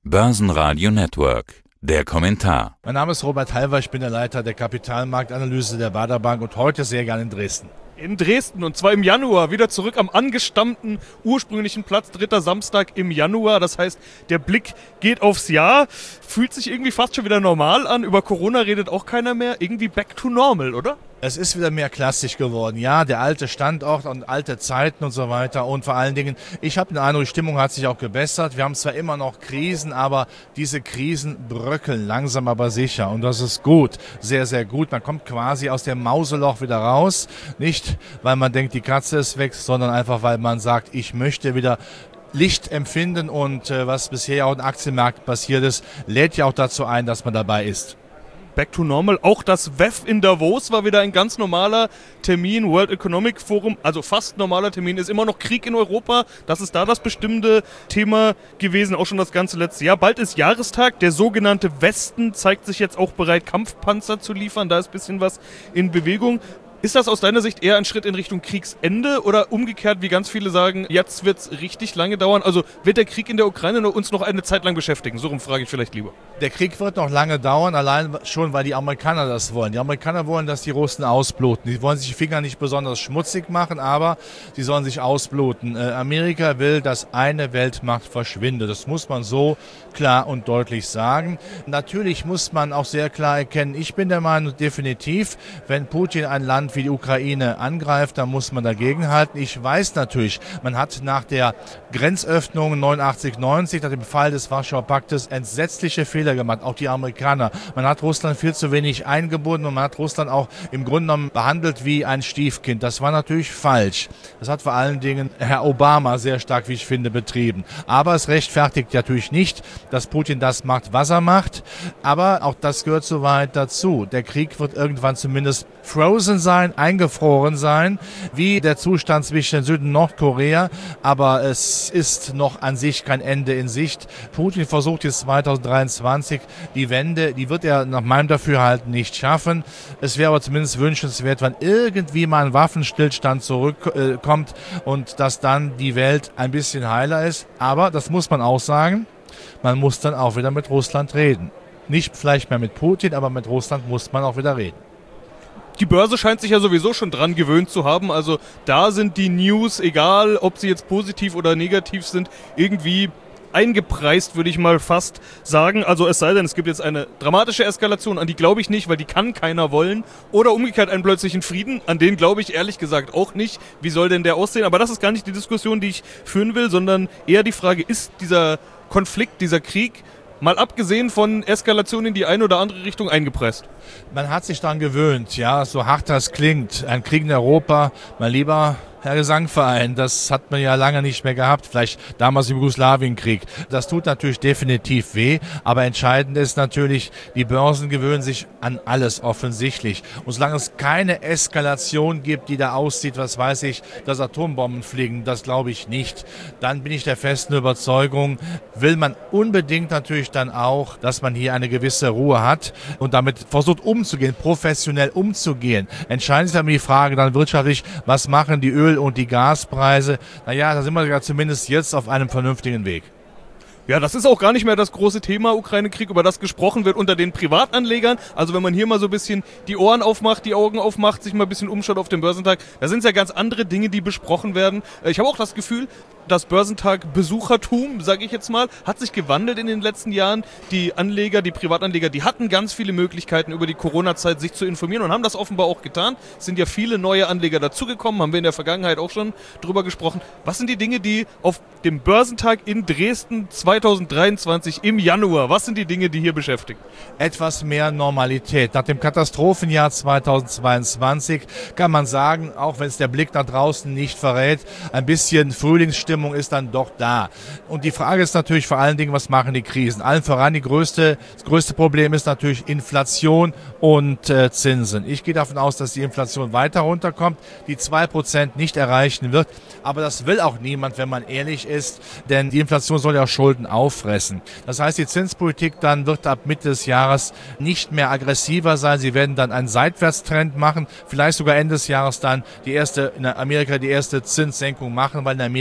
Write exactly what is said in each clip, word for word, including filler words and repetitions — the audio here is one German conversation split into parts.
Börsenradio Network. Der Kommentar. Mein Name ist Robert Halver, ich bin der Leiter der Kapitalmarktanalyse der Baader Bank und heute sehr gerne in Dresden. In Dresden und zwar im Januar, wieder zurück am angestammten ursprünglichen Platz, dritter Samstag im Januar. Das heißt, der Blick geht aufs Jahr, fühlt sich irgendwie fast schon wieder normal an. Über Corona redet auch keiner mehr, irgendwie back to normal, oder? Es ist wieder mehr klassisch geworden. Ja, der alte Standort und alte Zeiten und so weiter. Und vor allen Dingen, ich habe den Eindruck, die Stimmung hat sich auch gebessert. Wir haben zwar immer noch Krisen, aber diese Krisen bröckeln langsam aber sicher. Und das ist gut, sehr, sehr gut. Man kommt quasi aus dem Mauseloch wieder raus. Nicht, weil man denkt, die Katze ist weg, sondern einfach, weil man sagt, ich möchte wieder Licht empfinden. Und äh, was bisher auch im Aktienmarkt passiert ist, lädt ja auch dazu ein, dass man dabei ist. Back to normal. Auch das W E F in Davos war wieder ein ganz normaler Termin. World Economic Forum, also fast normaler Termin, ist immer noch Krieg in Europa. Das ist da das bestimmte Thema gewesen, auch schon das ganze letzte Jahr. Bald ist Jahrestag. Der sogenannte Westen zeigt sich jetzt auch bereit, Kampfpanzer zu liefern. Da ist ein bisschen was in Bewegung. Ist das aus deiner Sicht eher ein Schritt in Richtung Kriegsende oder umgekehrt, wie ganz viele sagen, jetzt wird es richtig lange dauern? Also wird der Krieg in der Ukraine uns noch eine Zeit lang beschäftigen? So rum frage ich vielleicht lieber. Der Krieg wird noch lange dauern, allein schon, weil die Amerikaner das wollen. Die Amerikaner wollen, dass die Russen ausbluten. Die wollen sich die Finger nicht besonders schmutzig machen, aber sie sollen sich ausbluten. Äh, Amerika will, dass eine Weltmacht verschwindet. Das muss man so klar und deutlich sagen. Natürlich muss man auch sehr klar erkennen, ich bin der Meinung, definitiv, wenn Putin ein Land wie die Ukraine angreift, dann muss man dagegenhalten. Ich weiß natürlich, man hat nach der Grenzöffnung neunundachtzig neunzig, nach dem Fall des Warschauer Paktes, entsetzliche Fehler gemacht, auch die Amerikaner. Man hat Russland viel zu wenig eingebunden und man hat Russland auch im Grunde genommen behandelt wie ein Stiefkind. Das war natürlich falsch. Das hat vor allen Dingen Herr Obama sehr stark, wie ich finde, betrieben. Aber es rechtfertigt natürlich nicht, dass Putin das macht, was er macht. Aber auch das gehört so weit dazu. Der Krieg wird irgendwann zumindest frozen sein, eingefroren sein, wie der Zustand zwischen Süd- und Nordkorea. Aber es ist noch an sich kein Ende in Sicht. Putin versucht jetzt zweitausenddreiundzwanzig die Wende, die wird er nach meinem Dafürhalten nicht schaffen. Es wäre aber zumindest wünschenswert, wenn irgendwie mal ein Waffenstillstand zurückkommt äh, und dass dann die Welt ein bisschen heiler ist. Aber, das muss man auch sagen, man muss dann auch wieder mit Russland reden. Nicht vielleicht mehr mit Putin, aber mit Russland muss man auch wieder reden. Die Börse scheint sich ja sowieso schon dran gewöhnt zu haben, also da sind die News, egal ob sie jetzt positiv oder negativ sind, irgendwie eingepreist, würde ich mal fast sagen. Also es sei denn, es gibt jetzt eine dramatische Eskalation, an die glaube ich nicht, weil die kann keiner wollen. Oder umgekehrt einen plötzlichen Frieden, an den glaube ich ehrlich gesagt auch nicht. Wie soll denn der aussehen? Aber das ist gar nicht die Diskussion, die ich führen will, sondern eher die Frage, ist dieser Konflikt, dieser Krieg, mal abgesehen von Eskalation in die eine oder andere Richtung, eingepresst? Man hat sich daran gewöhnt, ja, so hart das klingt. Ein Krieg in Europa, mein lieber Herr Gesangverein, das hat man ja lange nicht mehr gehabt, vielleicht damals im Jugoslawienkrieg. Das tut natürlich definitiv weh, aber entscheidend ist natürlich, die Börsen gewöhnen sich an alles offensichtlich. Und solange es keine Eskalation gibt, die da aussieht, was weiß ich, dass Atombomben fliegen, das glaube ich nicht, dann bin ich der festen Überzeugung, will man unbedingt natürlich dann auch, dass man hier eine gewisse Ruhe hat und damit versucht umzugehen, professionell umzugehen. Entscheidend ist aber die Frage dann wirtschaftlich, was machen die Öl- und die Gaspreise? Naja, da sind wir ja zumindest jetzt auf einem vernünftigen Weg. Ja, das ist auch gar nicht mehr das große Thema Ukraine-Krieg, über das gesprochen wird unter den Privatanlegern. Also wenn man hier mal so ein bisschen die Ohren aufmacht, die Augen aufmacht, sich mal ein bisschen umschaut auf dem Börsentag, da sind es ja ganz andere Dinge, die besprochen werden. Ich habe auch das Gefühl, das Börsentag-Besuchertum, sage ich jetzt mal, hat sich gewandelt in den letzten Jahren. Die Anleger, die Privatanleger, die hatten ganz viele Möglichkeiten über die Corona-Zeit sich zu informieren und haben das offenbar auch getan. Es sind ja viele neue Anleger dazugekommen, haben wir in der Vergangenheit auch schon drüber gesprochen. Was sind die Dinge, die auf dem Börsentag in Dresden zweitausenddreiundzwanzig im Januar, was sind die Dinge, die hier beschäftigen? Etwas mehr Normalität. Nach dem Katastrophenjahr zweitausendzweiundzwanzig kann man sagen, auch wenn es der Blick nach draußen nicht verrät, ein bisschen Frühlingsstimmung ist dann doch da. Und die Frage ist natürlich vor allen Dingen, was machen die Krisen? Allen voran die größte, das größte Problem ist natürlich Inflation und äh, Zinsen. Ich gehe davon aus, dass die Inflation weiter runterkommt, die zwei Prozent nicht erreichen wird. Aber das will auch niemand, wenn man ehrlich ist, denn die Inflation soll ja Schulden auffressen. Das heißt, die Zinspolitik dann wird ab Mitte des Jahres nicht mehr aggressiver sein. Sie werden dann einen Seitwärtstrend machen, vielleicht sogar Ende des Jahres dann die erste, in Amerika die erste Zinssenkung machen, weil in Amerika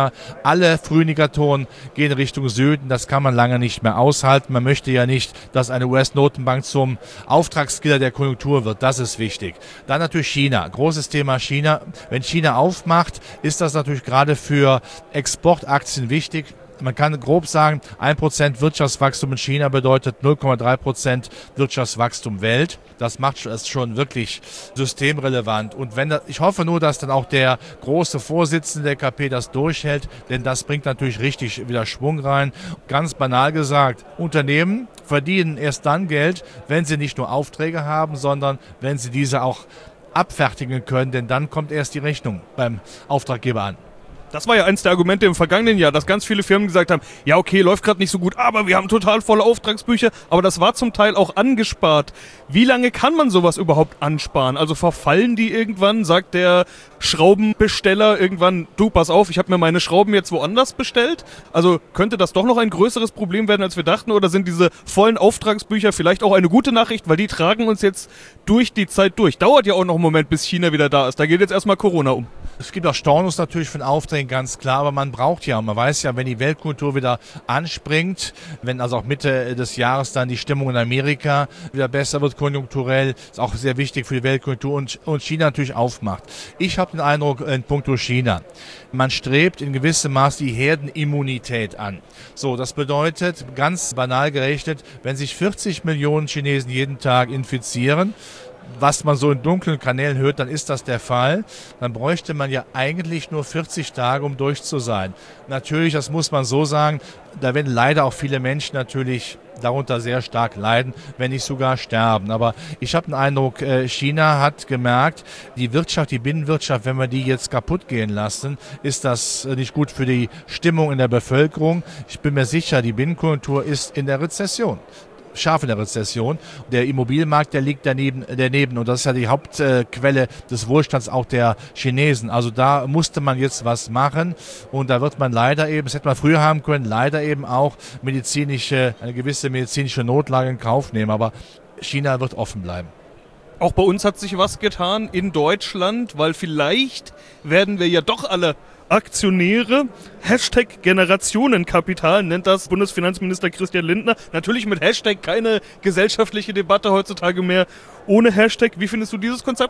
China. Alle Frühindikatoren gehen Richtung Süden. Das kann man lange nicht mehr aushalten. Man möchte ja nicht, dass eine U S-Notenbank zum Auftragskiller der Konjunktur wird. Das ist wichtig. Dann natürlich China. Großes Thema China. Wenn China aufmacht, ist das natürlich gerade für Exportaktien wichtig. Man kann grob sagen, ein Prozent Wirtschaftswachstum in China bedeutet null Komma drei Prozent Wirtschaftswachstum Welt. Das macht es schon wirklich systemrelevant. Und wenn das, ich hoffe nur, dass dann auch der große Vorsitzende der K P das durchhält, denn das bringt natürlich richtig wieder Schwung rein. Ganz banal gesagt, Unternehmen verdienen erst dann Geld, wenn sie nicht nur Aufträge haben, sondern wenn sie diese auch abfertigen können, denn dann kommt erst die Rechnung beim Auftraggeber an. Das war ja eins der Argumente im vergangenen Jahr, dass ganz viele Firmen gesagt haben, ja okay, läuft gerade nicht so gut, aber wir haben total volle Auftragsbücher, aber das war zum Teil auch angespart. Wie lange kann man sowas überhaupt ansparen? Also verfallen die irgendwann, sagt der Schraubenbesteller irgendwann, du, pass auf, ich habe mir meine Schrauben jetzt woanders bestellt? Also könnte das doch noch ein größeres Problem werden, als wir dachten, oder sind diese vollen Auftragsbücher vielleicht auch eine gute Nachricht, weil die tragen uns jetzt durch die Zeit durch? Dauert ja auch noch einen Moment, bis China wieder da ist, da geht jetzt erstmal Corona um. Es gibt auch Stornos natürlich von Aufträgen, ganz klar, aber man braucht ja, man weiß ja, wenn die Weltkultur wieder anspringt, wenn also auch Mitte des Jahres dann die Stimmung in Amerika wieder besser wird, konjunkturell, ist auch sehr wichtig für die Weltkultur und, und China natürlich aufmacht. Ich habe den Eindruck in puncto China, man strebt in gewissem Maß die Herdenimmunität an. So, das bedeutet, ganz banal gerechnet, wenn sich vierzig Millionen Chinesen jeden Tag infizieren, was man so in dunklen Kanälen hört, dann ist das der Fall. Dann bräuchte man ja eigentlich nur vierzig Tage, um durch zu sein. Natürlich, das muss man so sagen, da werden leider auch viele Menschen natürlich darunter sehr stark leiden, wenn nicht sogar sterben. Aber ich habe den Eindruck, China hat gemerkt, die Wirtschaft, die Binnenwirtschaft, wenn wir die jetzt kaputt gehen lassen, ist das nicht gut für die Stimmung in der Bevölkerung. Ich bin mir sicher, die Binnenkonjunktur ist in der Rezession. Scharf in der Rezession. Der Immobilienmarkt, der liegt daneben, daneben und das ist ja die Hauptquelle des Wohlstands auch der Chinesen. Also da musste man jetzt was machen und da wird man leider eben, das hätte man früher haben können, leider eben auch medizinische, eine gewisse medizinische Notlage in Kauf nehmen, aber China wird offen bleiben. Auch bei uns hat sich was getan in Deutschland, weil vielleicht werden wir ja doch alle Aktionäre. Hashtag Generationenkapital nennt das Bundesfinanzminister Christian Lindner. Natürlich mit Hashtag keine gesellschaftliche Debatte heutzutage mehr ohne Hashtag. Wie findest du dieses Konzept?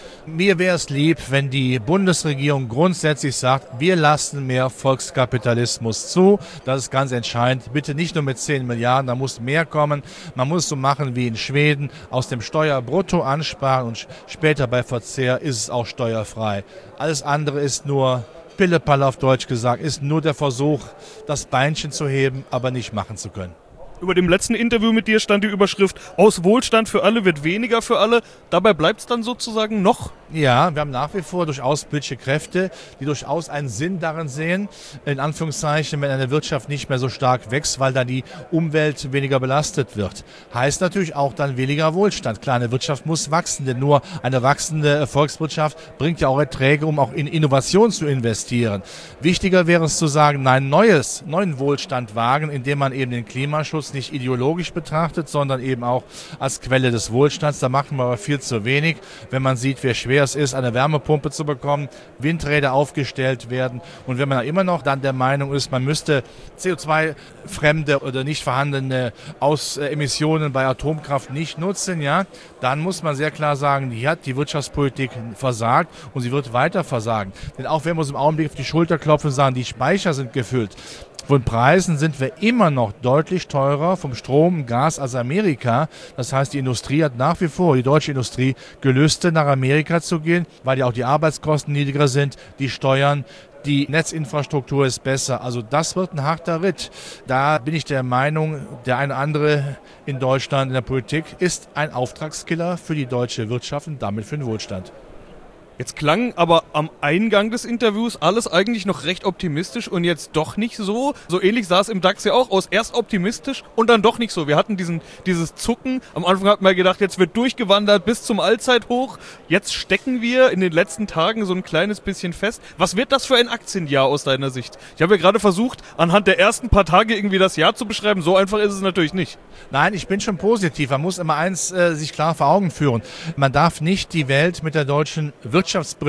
Mir wäre es lieb, wenn die Bundesregierung grundsätzlich sagt, wir lassen mehr Volkskapitalismus zu. Das ist ganz entscheidend. Bitte nicht nur mit zehn Milliarden, da muss mehr kommen. Man muss es so machen wie in Schweden, aus dem Steuerbrutto ansparen und später bei Verzehr ist es auch steuerfrei. Alles andere ist nur Pillepalle auf Deutsch gesagt, ist nur der Versuch, das Beinchen zu heben, aber nicht machen zu können. Über dem letzten Interview mit dir stand die Überschrift, aus Wohlstand für alle wird weniger für alle. Dabei bleibt es dann sozusagen noch? Ja, wir haben nach wie vor durchaus politische Kräfte, die durchaus einen Sinn darin sehen, in Anführungszeichen, wenn eine Wirtschaft nicht mehr so stark wächst, weil dann die Umwelt weniger belastet wird. Heißt natürlich auch dann weniger Wohlstand. Klar, eine Wirtschaft muss wachsen, denn nur eine wachsende Volkswirtschaft bringt ja auch Erträge, um auch in Innovation zu investieren. Wichtiger wäre es zu sagen, nein, neues, neuen Wohlstand wagen, indem man eben den Klimaschutz nicht ideologisch betrachtet, sondern eben auch als Quelle des Wohlstands. Da machen wir aber viel zu wenig, wenn man sieht, wie schwer es ist, eine Wärmepumpe zu bekommen, Windräder aufgestellt werden. Und wenn man immer noch dann der Meinung ist, man müsste C O zwei fremde oder nicht vorhandene Aus äh, Emissionen bei Atomkraft nicht nutzen, ja, dann muss man sehr klar sagen, hier hat die Wirtschaftspolitik versagt und sie wird weiter versagen. Denn auch wenn wir uns im Augenblick auf die Schulter klopfen und sagen, die Speicher sind gefüllt, von Preisen sind wir immer noch deutlich teurer vom Strom und Gas als Amerika. Das heißt, die Industrie hat nach wie vor, die deutsche Industrie, Gelüste nach Amerika zu gehen, weil ja auch die Arbeitskosten niedriger sind, die Steuern, die Netzinfrastruktur ist besser. Also das wird ein harter Ritt. Da bin ich der Meinung, der eine oder andere in Deutschland in der Politik ist ein Auftragskiller für die deutsche Wirtschaft und damit für den Wohlstand. Jetzt klang aber am Eingang des Interviews alles eigentlich noch recht optimistisch und jetzt doch nicht so. So ähnlich sah es im DAX ja auch aus. Erst optimistisch und dann doch nicht so. Wir hatten diesen, dieses Zucken. Am Anfang hat man gedacht, jetzt wird durchgewandert bis zum Allzeithoch. Jetzt stecken wir in den letzten Tagen so ein kleines bisschen fest. Was wird das für ein Aktienjahr aus deiner Sicht? Ich habe ja gerade versucht, anhand der ersten paar Tage irgendwie das Jahr zu beschreiben. So einfach ist es natürlich nicht. Nein, ich bin schon positiv. Man muss immer eins äh, sich klar vor Augen führen. Man darf nicht die Welt mit der deutschen Wirtschaftsbrille oder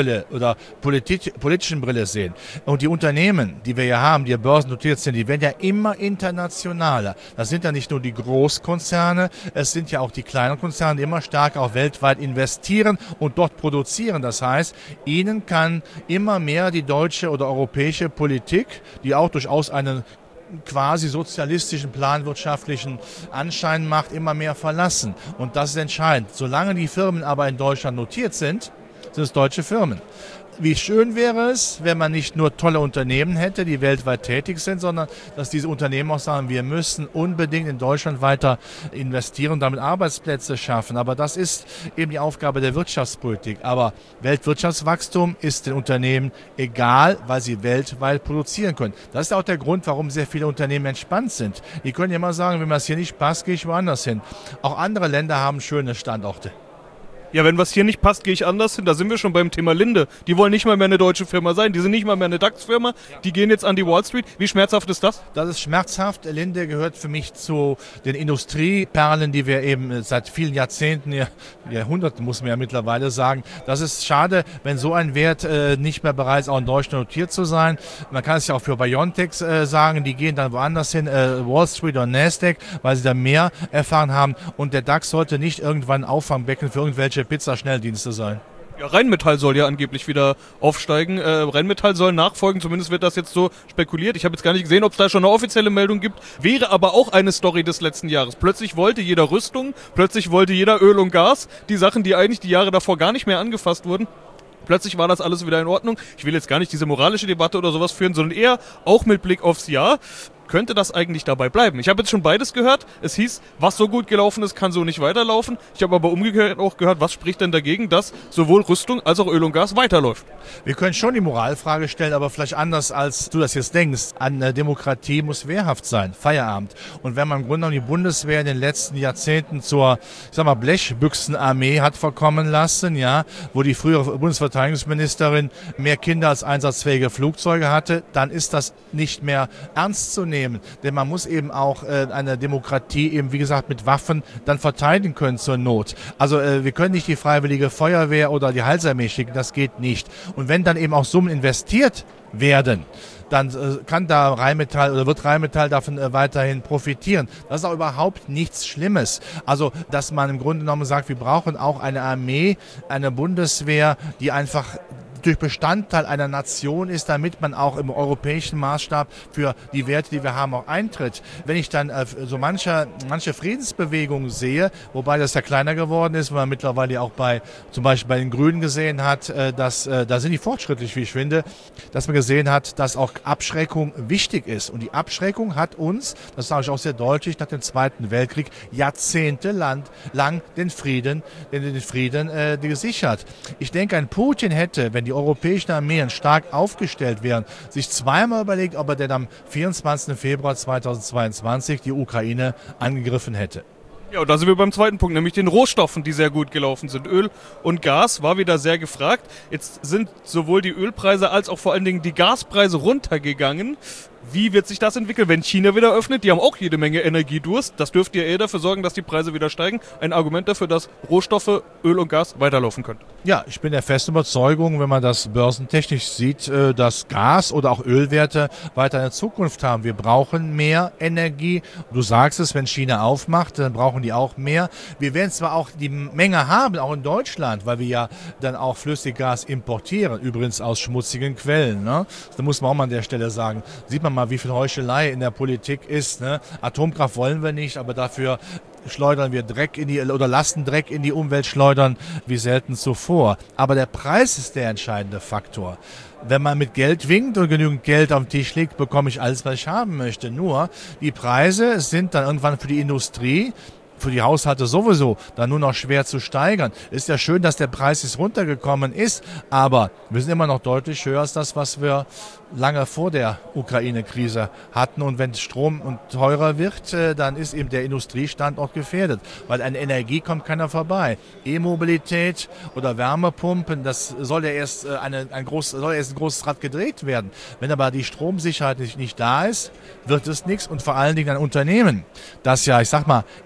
dieser politi- politischen Brille sehen. Und die Unternehmen, die wir ja haben, die ja börsennotiert sind, die werden ja immer internationaler. Das sind ja nicht nur die Großkonzerne, es sind ja auch die kleinen Konzerne, die immer stärker auch weltweit investieren und dort produzieren. Das heißt, ihnen kann immer mehr die deutsche oder europäische Politik, die auch durchaus einen quasi sozialistischen, planwirtschaftlichen Anschein macht, immer mehr verlassen. Und das ist entscheidend. Solange die Firmen aber in Deutschland notiert sind, sind es deutsche Firmen. Wie schön wäre es, wenn man nicht nur tolle Unternehmen hätte, die weltweit tätig sind, sondern dass diese Unternehmen auch sagen, wir müssen unbedingt in Deutschland weiter investieren und damit Arbeitsplätze schaffen. Aber das ist eben die Aufgabe der Wirtschaftspolitik. Aber Weltwirtschaftswachstum ist den Unternehmen egal, weil sie weltweit produzieren können. Das ist auch der Grund, warum sehr viele Unternehmen entspannt sind. Die können ja immer sagen, wenn mir das hier nicht passt, gehe ich woanders hin. Auch andere Länder haben schöne Standorte. Ja, wenn was hier nicht passt, gehe ich anders hin. Da sind wir schon beim Thema Linde. Die wollen nicht mal mehr eine deutsche Firma sein. Die sind nicht mal mehr eine DAX-Firma. Die gehen jetzt an die Wall Street. Wie schmerzhaft ist das? Das ist schmerzhaft. Linde gehört für mich zu den Industrieperlen, die wir eben seit vielen Jahrzehnten, Jahrhunderten muss man ja mittlerweile sagen. Das ist schade, wenn so ein Wert äh, nicht mehr bereit ist, auch in Deutschland notiert zu sein. Man kann es ja auch für BioNTech äh, sagen. Die gehen dann woanders hin, äh, Wall Street oder Nasdaq, weil sie da mehr erfahren haben. Und der DAX sollte nicht irgendwann ein Auffangbecken für irgendwelche Pizza-Schnelldienste sein. Ja, Rheinmetall soll ja angeblich wieder aufsteigen. Äh, Rheinmetall soll nachfolgen, zumindest wird das jetzt so spekuliert. Ich habe jetzt gar nicht gesehen, ob es da schon eine offizielle Meldung gibt. Wäre aber auch eine Story des letzten Jahres. Plötzlich wollte jeder Rüstung, plötzlich wollte jeder Öl und Gas. Die Sachen, die eigentlich die Jahre davor gar nicht mehr angefasst wurden. Plötzlich war das alles wieder in Ordnung. Ich will jetzt gar nicht diese moralische Debatte oder sowas führen, sondern eher auch mit Blick aufs Jahr. Könnte das eigentlich dabei bleiben? Ich habe jetzt schon beides gehört. Es hieß, was so gut gelaufen ist, kann so nicht weiterlaufen. Ich habe aber umgekehrt auch gehört, was spricht denn dagegen, dass sowohl Rüstung als auch Öl und Gas weiterläuft? Wir können schon die Moralfrage stellen, aber vielleicht anders, als du das jetzt denkst. Eine Demokratie muss wehrhaft sein, Feierabend. Und wenn man im Grunde genommen die Bundeswehr in den letzten Jahrzehnten zur, ich sag mal, Blechbüchsenarmee hat verkommen lassen, ja, wo die frühere Bundesverteidigungsministerin mehr Kinder als einsatzfähige Flugzeuge hatte, dann ist das nicht mehr ernst zu nehmen. Denn man muss eben auch äh, eine Demokratie eben, wie gesagt, mit Waffen dann verteidigen können zur Not. Also äh, wir können nicht die Freiwillige Feuerwehr oder die Heilsarmee schicken, das geht nicht. Und wenn dann eben auch Summen investiert werden, dann äh, kann da Rheinmetall oder wird Rheinmetall davon äh, weiterhin profitieren. Das ist auch überhaupt nichts Schlimmes. Also, dass man im Grunde genommen sagt, wir brauchen auch eine Armee, eine Bundeswehr, die einfach durch Bestandteil einer Nation ist, damit man auch im europäischen Maßstab für die Werte, die wir haben, auch eintritt. Wenn ich dann äh, so manche, manche Friedensbewegungen sehe, wobei das ja kleiner geworden ist, weil man mittlerweile auch bei, zum Beispiel bei den Grünen gesehen hat, äh, dass, äh, da sind die fortschrittlich, wie ich finde, dass man gesehen hat, dass auch Abschreckung wichtig ist. Und die Abschreckung hat uns, das sage ich auch sehr deutlich, nach dem Zweiten Weltkrieg jahrzehntelang lang den Frieden, den, den Frieden äh, gesichert. Ich denke, ein Putin hätte, wenn die die europäischen Armeen stark aufgestellt wären, sich zweimal überlegt, ob er denn am vierundzwanzigsten Februar zweitausendzweiundzwanzig die Ukraine angegriffen hätte. Ja, und da sind wir beim zweiten Punkt, nämlich den Rohstoffen, die sehr gut gelaufen sind. Öl und Gas war wieder sehr gefragt. Jetzt sind sowohl die Ölpreise als auch vor allen Dingen die Gaspreise runtergegangen. Wie wird sich das entwickeln, wenn China wieder öffnet? Die haben auch jede Menge Energiedurst. Das dürfte ja eher dafür sorgen, dass die Preise wieder steigen. Ein Argument dafür, dass Rohstoffe, Öl und Gas weiterlaufen können. Ja, ich bin der festen Überzeugung, wenn man das börsentechnisch sieht, dass Gas- oder auch Ölwerte weiter eine Zukunft haben. Wir brauchen mehr Energie. Du sagst es, wenn China aufmacht, dann brauchen die auch mehr. Wir werden zwar auch die Menge haben, auch in Deutschland, weil wir ja dann auch Flüssiggas importieren, übrigens aus schmutzigen Quellen. Ne? Da muss man auch mal an der Stelle sagen. Sieht man mal, wie viel Heuchelei in der Politik ist. Ne? Atomkraft wollen wir nicht, aber dafür schleudern wir Dreck in die oder lassen Dreck in die Umwelt schleudern wie selten zuvor. Aber der Preis ist der entscheidende Faktor. Wenn man mit Geld winkt und genügend Geld auf dem Tisch liegt, bekomme ich alles, was ich haben möchte. Nur die Preise sind dann irgendwann für die Industrie, für die Haushalte sowieso dann nur noch schwer zu steigern. Ist ja schön, dass der Preis jetzt runtergekommen ist, aber wir sind immer noch deutlich höher als das, was wir lange vor der Ukraine-Krise hatten. Und wenn Strom teurer wird, dann ist eben der Industriestandort gefährdet, weil an Energie kommt keiner vorbei. E-Mobilität oder Wärmepumpen, das soll ja erst, eine, ein, groß, soll erst ein großes Rad gedreht werden. Wenn aber die Stromsicherheit nicht, nicht da ist, wird es nichts. Und vor allen Dingen ein Unternehmen, das ja, ich sag mal, im Raum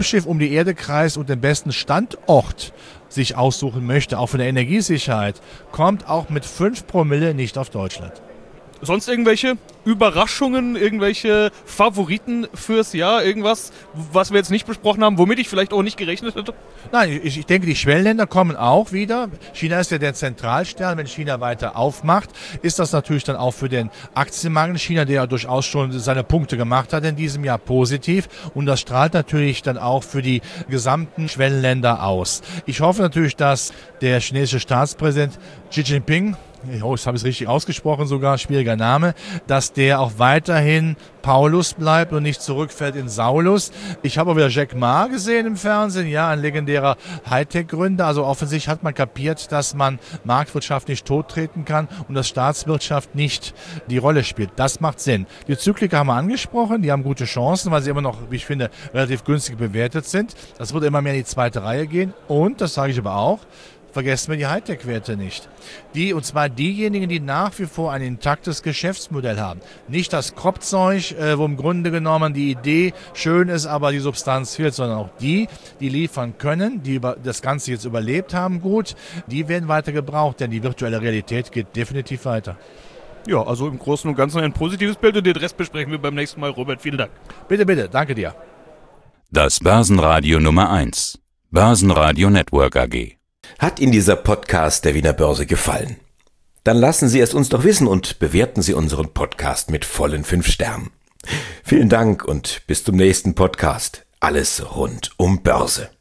Raumschiff um die Erde kreist und den besten Standort sich aussuchen möchte, auch von der Energiesicherheit, kommt auch mit fünf Promille nicht auf Deutschland. Sonst irgendwelche Überraschungen, irgendwelche Favoriten fürs Jahr, irgendwas, was wir jetzt nicht besprochen haben, womit ich vielleicht auch nicht gerechnet hätte? Nein, ich, ich denke, die Schwellenländer kommen auch wieder. China ist ja der Zentralstern. Wenn China weiter aufmacht, ist das natürlich dann auch für den Aktienmarkt China, der ja durchaus schon seine Punkte gemacht hat in diesem Jahr, positiv. Und das strahlt natürlich dann auch für die gesamten Schwellenländer aus. Ich hoffe natürlich, dass der chinesische Staatspräsident Xi Jinping, oh, ich habe es richtig ausgesprochen sogar, schwieriger Name, dass der auch weiterhin Paulus bleibt und nicht zurückfällt in Saulus. Ich habe auch wieder Jack Ma gesehen im Fernsehen, ja, ein legendärer Hightech-Gründer. Also offensichtlich hat man kapiert, dass man Marktwirtschaft nicht tottreten kann und dass Staatswirtschaft nicht die Rolle spielt. Das macht Sinn. Die Zykliker haben wir angesprochen, die haben gute Chancen, weil sie immer noch, wie ich finde, relativ günstig bewertet sind. Das wird immer mehr in die zweite Reihe gehen. Und, das sage ich aber auch, vergessen wir die Hightech-Werte nicht. Die, und zwar diejenigen, die nach wie vor ein intaktes Geschäftsmodell haben. Nicht das Kropfzeug, äh, wo im Grunde genommen die Idee schön ist, aber die Substanz fehlt, sondern auch die, die liefern können, die über das Ganze jetzt überlebt haben gut, die werden weiter gebraucht, denn die virtuelle Realität geht definitiv weiter. Ja, also im Großen und Ganzen ein positives Bild und den Rest besprechen wir beim nächsten Mal. Robert, vielen Dank. Bitte, bitte, danke dir. Das Börsenradio Nummer eins. Börsenradio Network A G. Hat Ihnen dieser Podcast der Wiener Börse gefallen? Dann lassen Sie es uns doch wissen und bewerten Sie unseren Podcast mit vollen fünf Sternen. Vielen Dank und bis zum nächsten Podcast. Alles rund um Börse.